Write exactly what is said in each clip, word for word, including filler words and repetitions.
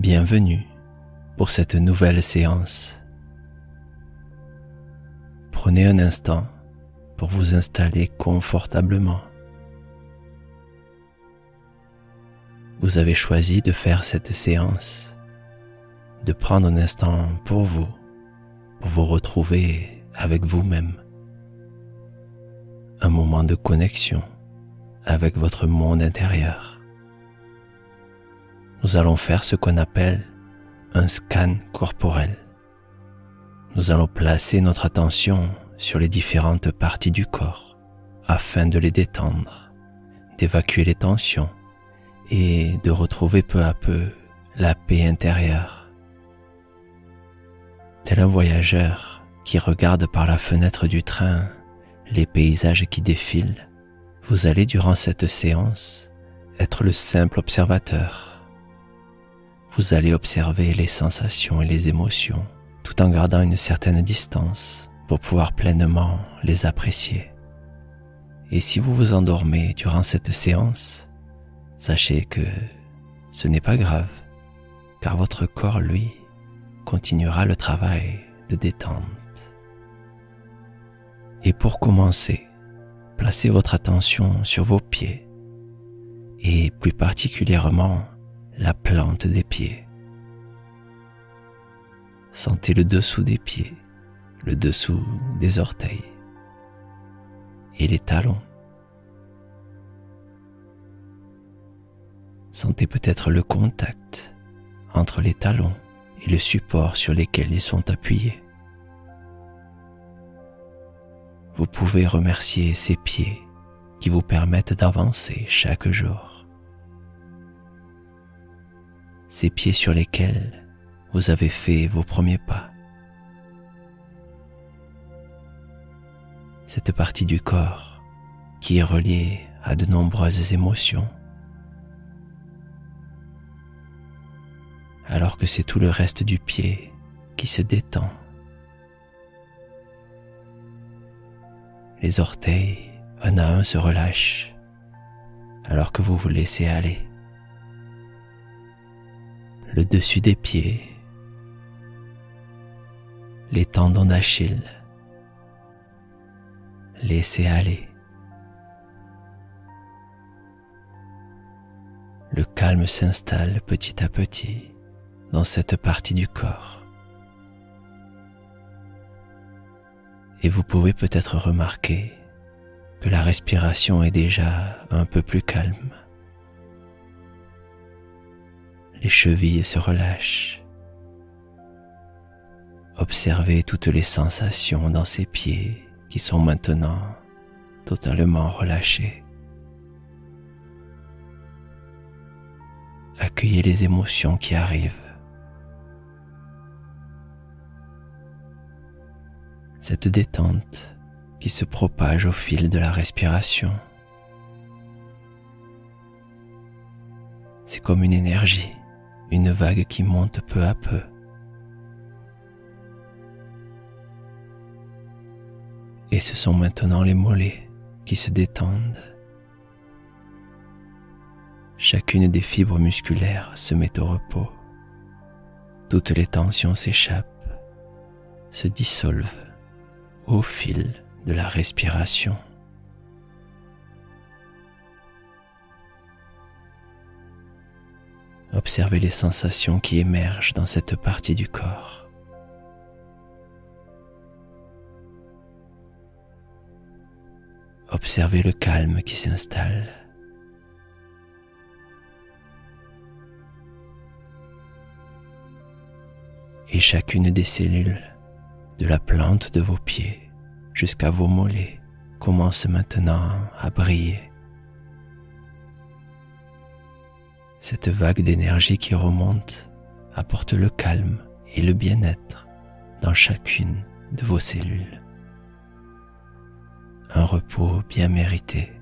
Bienvenue pour cette nouvelle séance. Prenez un instant pour vous installer confortablement. Vous avez choisi de faire cette séance, de prendre un instant pour vous, pour vous retrouver avec vous-même. Un moment de connexion avec votre monde intérieur. Nous allons faire ce qu'on appelle un scan corporel. Nous allons placer notre attention sur les différentes parties du corps afin de les détendre, d'évacuer les tensions et de retrouver peu à peu la paix intérieure. Tel un voyageur qui regarde par la fenêtre du train les paysages qui défilent, vous allez durant cette séance être le simple observateur. Vous allez observer les sensations et les émotions tout en gardant une certaine distance pour pouvoir pleinement les apprécier. Et si vous vous endormez durant cette séance, sachez que ce n'est pas grave, car votre corps, lui, continuera le travail de détente. Et pour commencer, placez votre attention sur vos pieds et plus particulièrement la plante des pieds. Sentez le dessous des pieds, le dessous des orteils et les talons. Sentez peut-être le contact entre les talons et le support sur lesquels ils sont appuyés. Vous pouvez remercier ces pieds qui vous permettent d'avancer chaque jour. Ces pieds sur lesquels vous avez fait vos premiers pas. Cette partie du corps qui est reliée à de nombreuses émotions, alors que c'est tout le reste du pied qui se détend. Les orteils, un à un, se relâchent, alors que vous vous laissez aller. Le dessus des pieds, les tendons d'Achille, laissez aller. Le calme s'installe petit à petit dans cette partie du corps. Et vous pouvez peut-être remarquer que la respiration est déjà un peu plus calme. Les chevilles se relâchent. Observez toutes les sensations dans ces pieds qui sont maintenant totalement relâchés. Accueillez les émotions qui arrivent. Cette détente qui se propage au fil de la respiration. C'est comme une énergie, une vague qui monte peu à peu. Et ce sont maintenant les mollets qui se détendent. Chacune des fibres musculaires se met au repos. Toutes les tensions s'échappent, se dissolvent au fil de la respiration. Observez les sensations qui émergent dans cette partie du corps. Observez le calme qui s'installe. Et chacune des cellules, de la plante de vos pieds jusqu'à vos mollets, commence maintenant à briller. Cette vague d'énergie qui remonte apporte le calme et le bien-être dans chacune de vos cellules. Un repos bien mérité.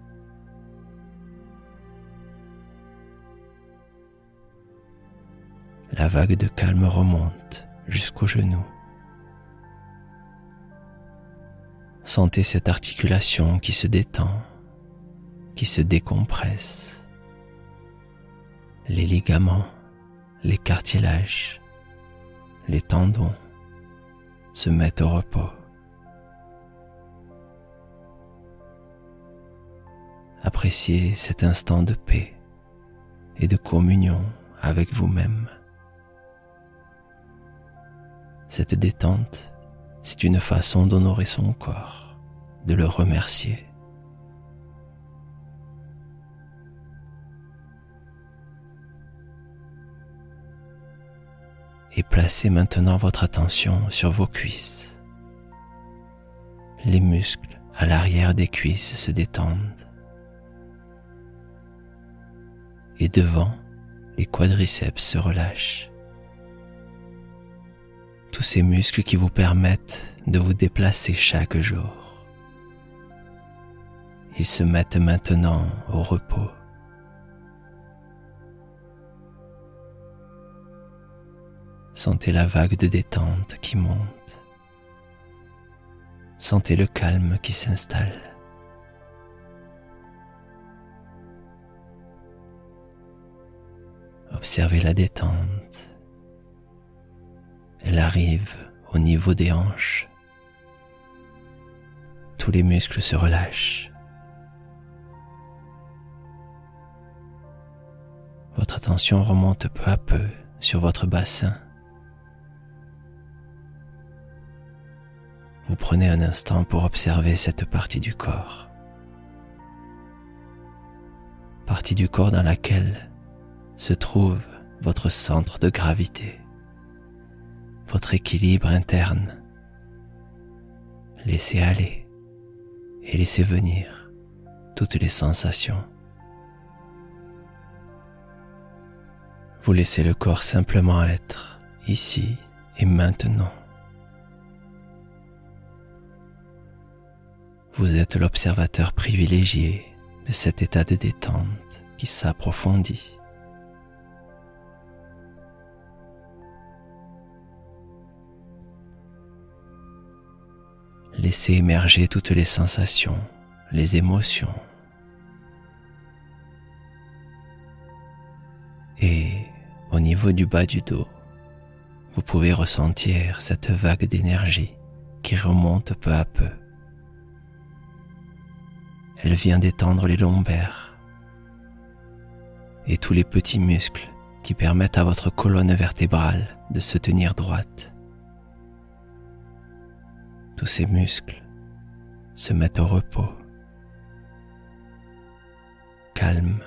La vague de calme remonte jusqu'aux genoux. Sentez cette articulation qui se détend, qui se décompresse. Les ligaments les cartilages, les tendons se mettent au repos. Appréciez cet instant de paix et de communion avec vous-même. Cette détente, c'est une façon d'honorer son corps, de le remercier. Et placez maintenant votre attention sur vos cuisses. Les muscles à l'arrière des cuisses se détendent. Et devant, les quadriceps se relâchent. Tous ces muscles qui vous permettent de vous déplacer chaque jour. Ils se mettent maintenant au repos. Sentez la vague de détente qui monte. Sentez le calme qui s'installe. Observez la détente. Elle arrive au niveau des hanches. Tous les muscles se relâchent. Votre attention remonte peu à peu sur votre bassin. Vous prenez un instant pour observer cette partie du corps. Partie du corps dans laquelle se trouve votre centre de gravité, votre équilibre interne. Laissez aller et laissez venir toutes les sensations. Vous laissez le corps simplement être ici et maintenant. Vous êtes l'observateur privilégié de cet état de détente qui s'approfondit. Laissez émerger toutes les sensations, les émotions. Et au niveau du bas du dos, vous pouvez ressentir cette vague d'énergie qui remonte peu à peu. Elle vient détendre les lombaires et tous les petits muscles qui permettent à votre colonne vertébrale de se tenir droite. Tous ces muscles se mettent au repos, calmes.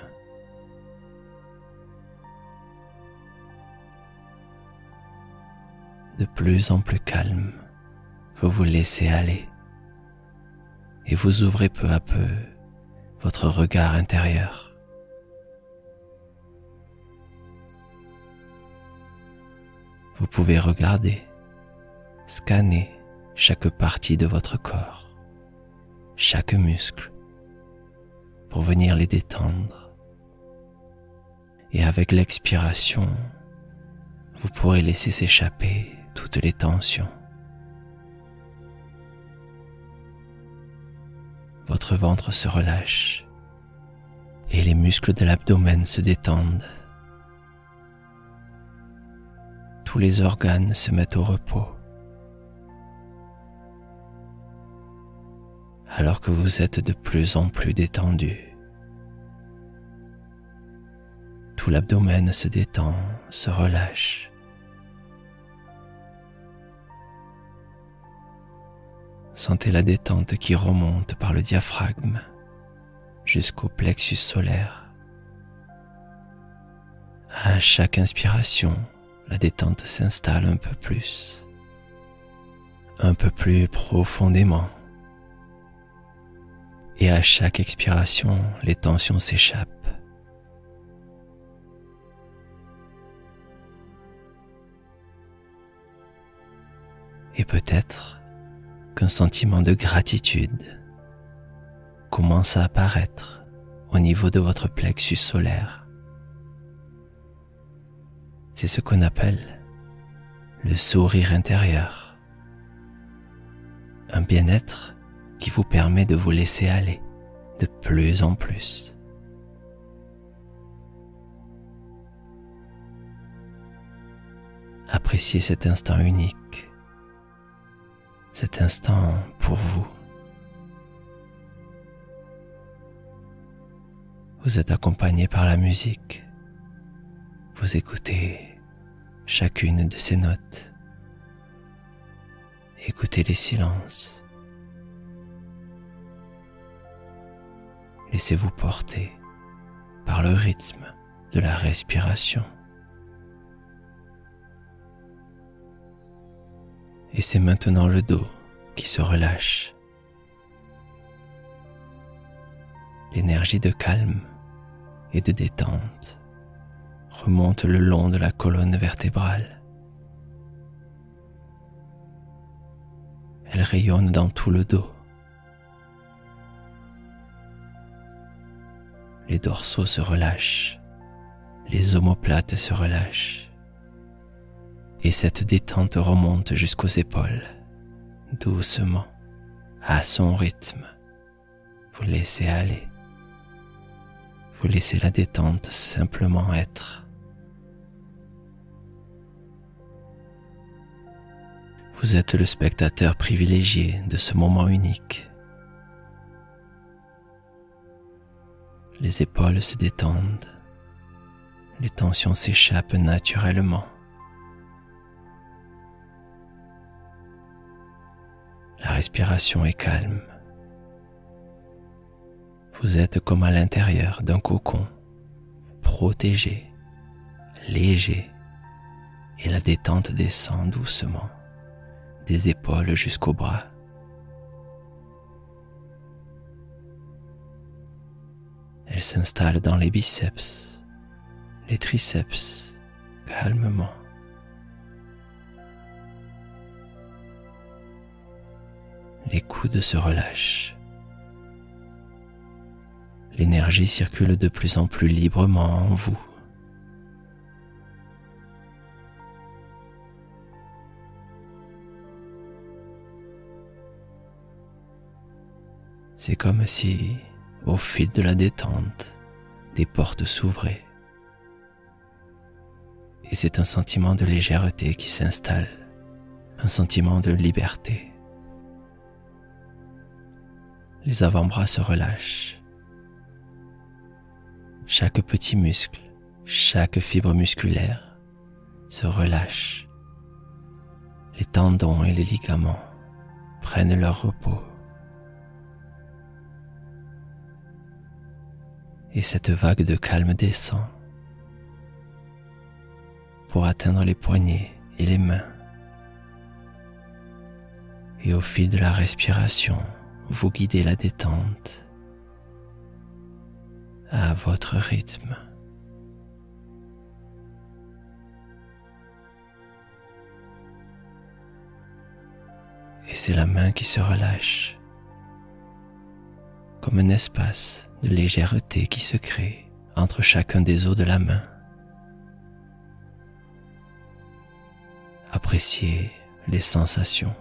De plus en plus calme, vous vous laissez aller et vous ouvrez peu à peu votre regard intérieur. Vous pouvez regarder, scanner chaque partie de votre corps, chaque muscle, pour venir les détendre. Et avec l'expiration, vous pourrez laisser s'échapper toutes les tensions. Votre ventre se relâche et les muscles de l'abdomen se détendent. Tous les organes se mettent au repos. Alors que vous êtes de plus en plus détendu. Tout l'abdomen se détend, se relâche. Sentez la détente qui remonte par le diaphragme jusqu'au plexus solaire. À chaque inspiration, la détente s'installe un peu plus, un peu plus profondément. Et à chaque expiration, les tensions s'échappent. Et peut-être qu'un sentiment de gratitude commence à apparaître au niveau de votre plexus solaire. C'est ce qu'on appelle le sourire intérieur. Un bien-être qui vous permet de vous laisser aller de plus en plus. Appréciez cet instant unique, cet instant pour vous. Vous êtes accompagné par la musique. Vous écoutez chacune de ces notes. Écoutez les silences. Laissez-vous porter par le rythme de la respiration. Et c'est maintenant le dos qui se relâche. L'énergie de calme et de détente remonte le long de la colonne vertébrale. Elle rayonne dans tout le dos. Les dorsaux se relâchent, les omoplates se relâchent, et cette détente remonte jusqu'aux épaules, doucement, à son rythme. Vous laissez aller. Vous laissez la détente simplement être. Vous êtes le spectateur privilégié de ce moment unique. Les épaules se détendent, les tensions s'échappent naturellement. La respiration est calme. Vous êtes comme à l'intérieur d'un cocon, protégé, léger, et la détente descend doucement, des épaules jusqu'aux bras. Elle s'installe dans les biceps, les triceps, calmement. Les coudes se relâchent. L'énergie circule de plus en plus librement en vous. C'est comme si, au fil de la détente, des portes s'ouvraient. Et c'est un sentiment de légèreté qui s'installe, un sentiment de liberté. Les avant-bras se relâchent. Chaque petit muscle, chaque fibre musculaire se relâche. Les tendons et les ligaments prennent leur repos. Et cette vague de calme descend pour atteindre les poignets et les mains. Et au fil de la respiration, vous guidez la détente à votre rythme. Et c'est la main qui se relâche, comme un espace de légèreté qui se crée entre chacun des os de la main. Appréciez les sensations.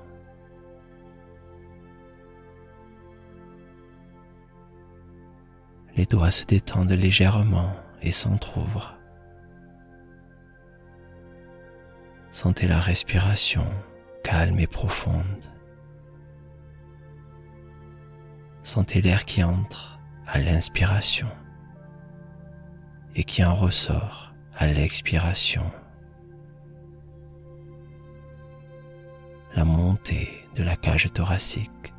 Les doigts se détendent légèrement et s'entr'ouvrent. Sentez la respiration calme et profonde. Sentez l'air qui entre à l'inspiration et qui en ressort à l'expiration. La montée de la cage thoracique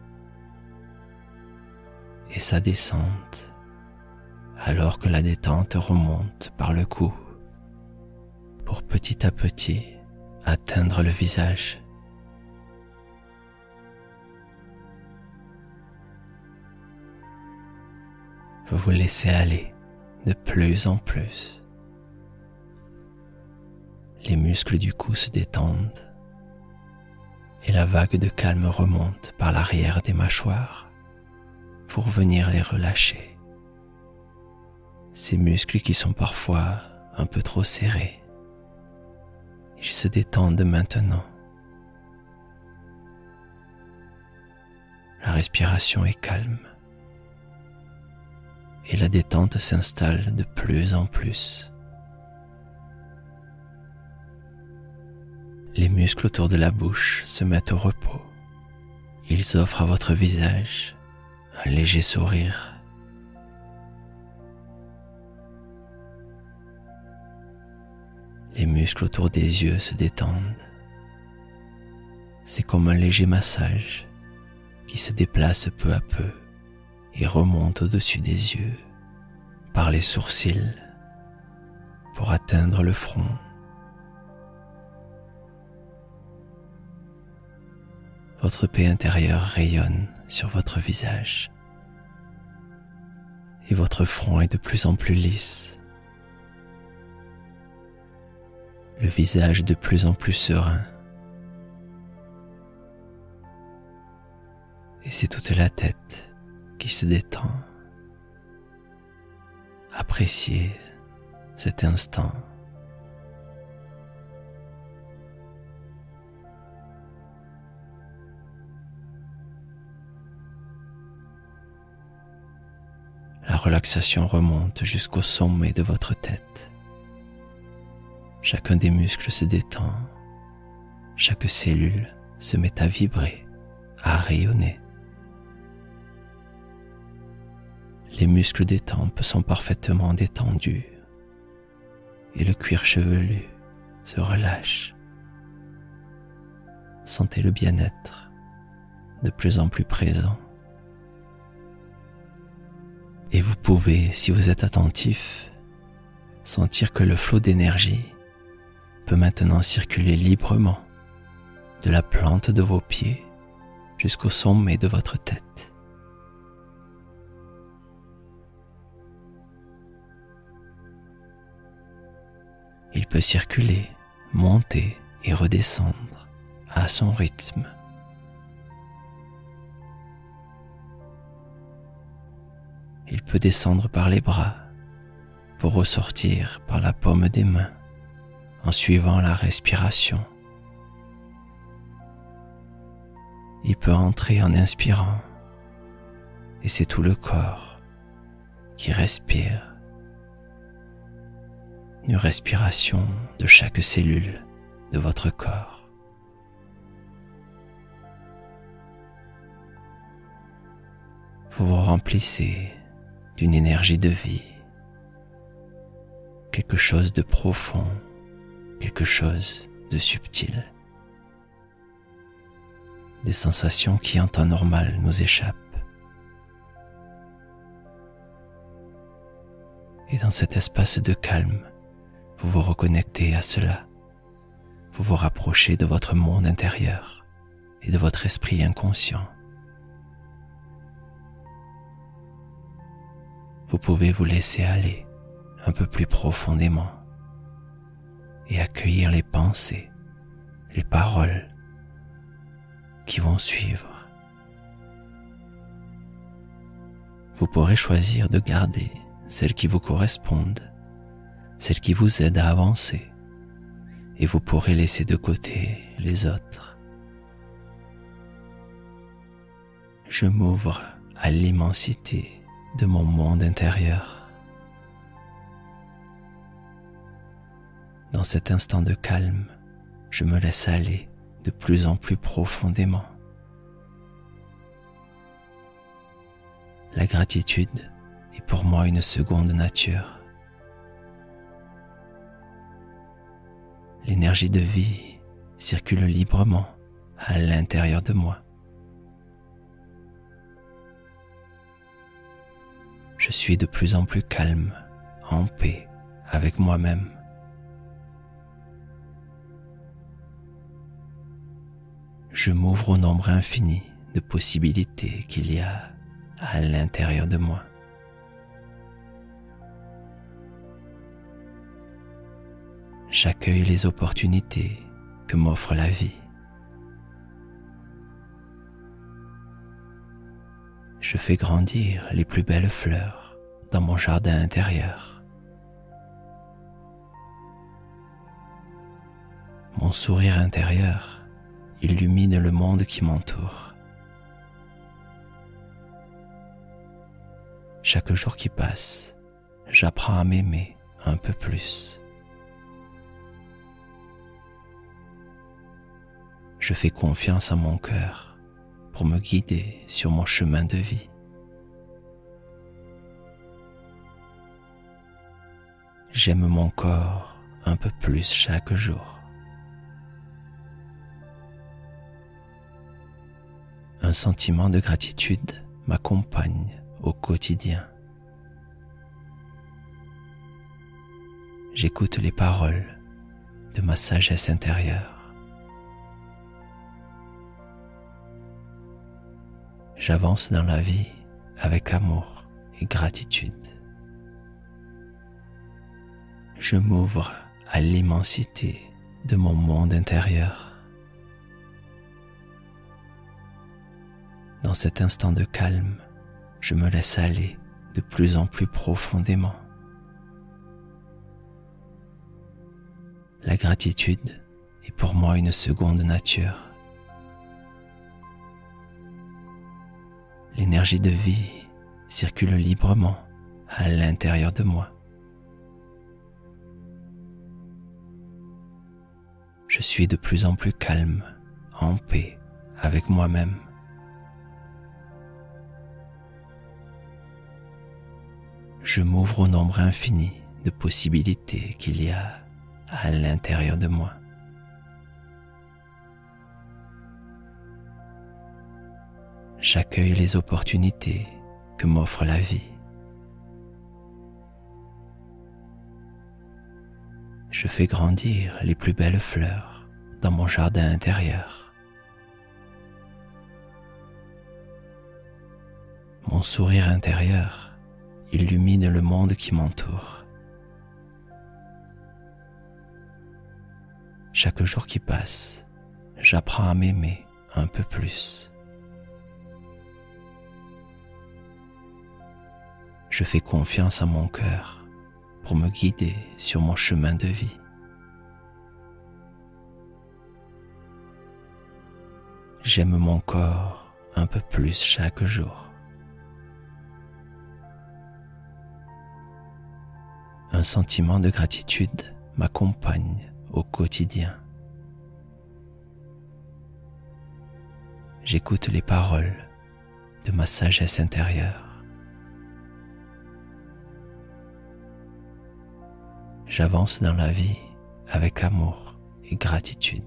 et sa descente alors que la détente remonte par le cou pour petit à petit atteindre le visage. Vous vous laissez aller de plus en plus. Les muscles du cou se détendent et la vague de calme remonte par l'arrière des mâchoires pour venir les relâcher. Ces muscles qui sont parfois un peu trop serrés, ils se détendent maintenant. La respiration est calme et la détente s'installe de plus en plus. Les muscles autour de la bouche se mettent au repos. Ils offrent à votre visage un léger sourire. Les muscles autour des yeux se détendent. C'est comme un léger massage qui se déplace peu à peu et remonte au-dessus des yeux, par les sourcils, pour atteindre le front. Votre paix intérieure rayonne sur votre visage et votre front est de plus en plus lisse, le visage de plus en plus serein. Et c'est toute la tête qui se détend. Appréciez cet instant. La relaxation remonte jusqu'au sommet de votre tête. Chacun des muscles se détend. Chaque cellule se met à vibrer, à rayonner. Les muscles des tempes sont parfaitement détendus et le cuir chevelu se relâche. Sentez le bien-être de plus en plus présent. Et vous pouvez, si vous êtes attentif, sentir que le flot d'énergie peut maintenant circuler librement de la plante de vos pieds jusqu'au sommet de votre tête. Il peut circuler, monter et redescendre à son rythme. Il peut descendre par les bras pour ressortir par la paume des mains en suivant la respiration. Il peut entrer en inspirant et c'est tout le corps qui respire. Une respiration de chaque cellule de votre corps. Vous vous remplissez d'une énergie de vie, quelque chose de profond, quelque chose de subtil, des sensations qui en temps normal nous échappent. Et dans cet espace de calme, vous vous reconnectez à cela, vous vous rapprochez de votre monde intérieur et de votre esprit inconscient. Vous pouvez vous laisser aller un peu plus profondément et accueillir les pensées, les paroles qui vont suivre. Vous pourrez choisir de garder celles qui vous correspondent, celles qui vous aident à avancer, et vous pourrez laisser de côté les autres. Je m'ouvre à l'immensité de mon monde intérieur. Dans cet instant de calme, je me laisse aller de plus en plus profondément. La gratitude est pour moi une seconde nature. L'énergie de vie circule librement à l'intérieur de moi. Je suis de plus en plus calme, en paix avec moi-même. Je m'ouvre au nombre infini de possibilités qu'il y a à l'intérieur de moi. J'accueille les opportunités que m'offre la vie. Je fais grandir les plus belles fleurs dans mon jardin intérieur. Mon sourire intérieur illumine le monde qui m'entoure. Chaque jour qui passe, j'apprends à m'aimer un peu plus. Je fais confiance à mon cœur pour me guider sur mon chemin de vie. J'aime mon corps un peu plus chaque jour. Un sentiment de gratitude m'accompagne au quotidien. J'écoute les paroles de ma sagesse intérieure. J'avance dans la vie avec amour et gratitude. Je m'ouvre à l'immensité de mon monde intérieur. Dans cet instant de calme, je me laisse aller de plus en plus profondément. La gratitude est pour moi une seconde nature. L'énergie de vie circule librement à l'intérieur de moi. Je suis de plus en plus calme, en paix avec moi-même. Je m'ouvre au nombre infini de possibilités qu'il y a à l'intérieur de moi. J'accueille les opportunités que m'offre la vie. Je fais grandir les plus belles fleurs dans mon jardin intérieur. Mon sourire intérieur illumine le monde qui m'entoure. Chaque jour qui passe, j'apprends à m'aimer un peu plus. Je fais confiance à mon cœur pour me guider sur mon chemin de vie. J'aime mon corps un peu plus chaque jour. Un sentiment de gratitude m'accompagne au quotidien. J'écoute les paroles de ma sagesse intérieure. J'avance dans la vie avec amour et gratitude.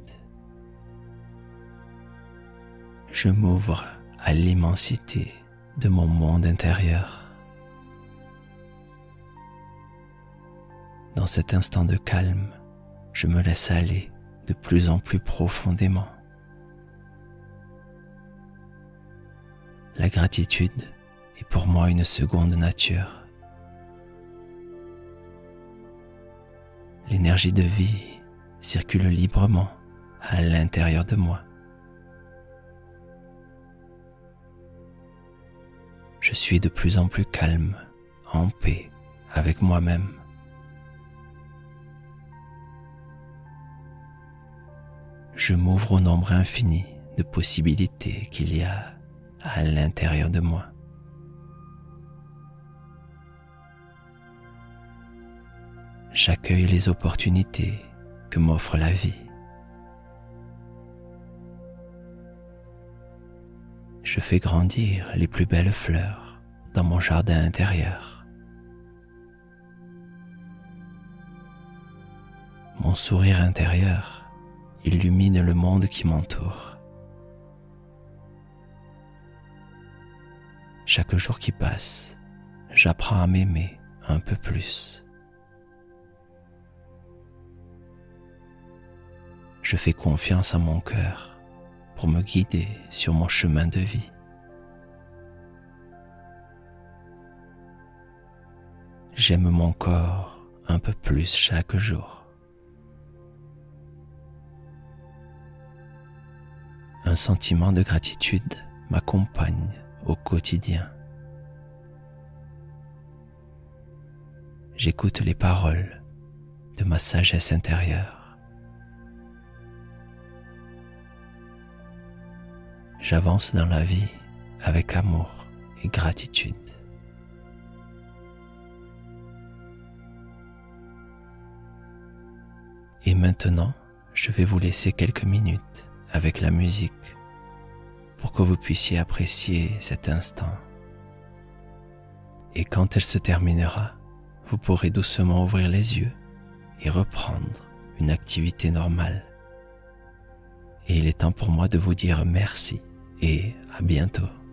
Je m'ouvre à l'immensité de mon monde intérieur. Dans cet instant de calme, je me laisse aller de plus en plus profondément. La gratitude est pour moi une seconde nature. L'énergie de vie circule librement à l'intérieur de moi. Je suis de plus en plus calme, en paix avec moi-même. Je m'ouvre au nombre infini de possibilités qu'il y a à l'intérieur de moi. J'accueille les opportunités que m'offre la vie. Je fais grandir les plus belles fleurs dans mon jardin intérieur. Mon sourire intérieur illumine le monde qui m'entoure. Chaque jour qui passe, j'apprends à m'aimer un peu plus. Je fais confiance à mon cœur pour me guider sur mon chemin de vie. J'aime mon corps un peu plus chaque jour. Un sentiment de gratitude m'accompagne au quotidien. J'écoute les paroles de ma sagesse intérieure. J'avance dans la vie avec amour et gratitude. Et maintenant, je vais vous laisser quelques minutes avec la musique pour que vous puissiez apprécier cet instant. Et quand elle se terminera, vous pourrez doucement ouvrir les yeux et reprendre une activité normale. Et il est temps pour moi de vous dire merci et à bientôt.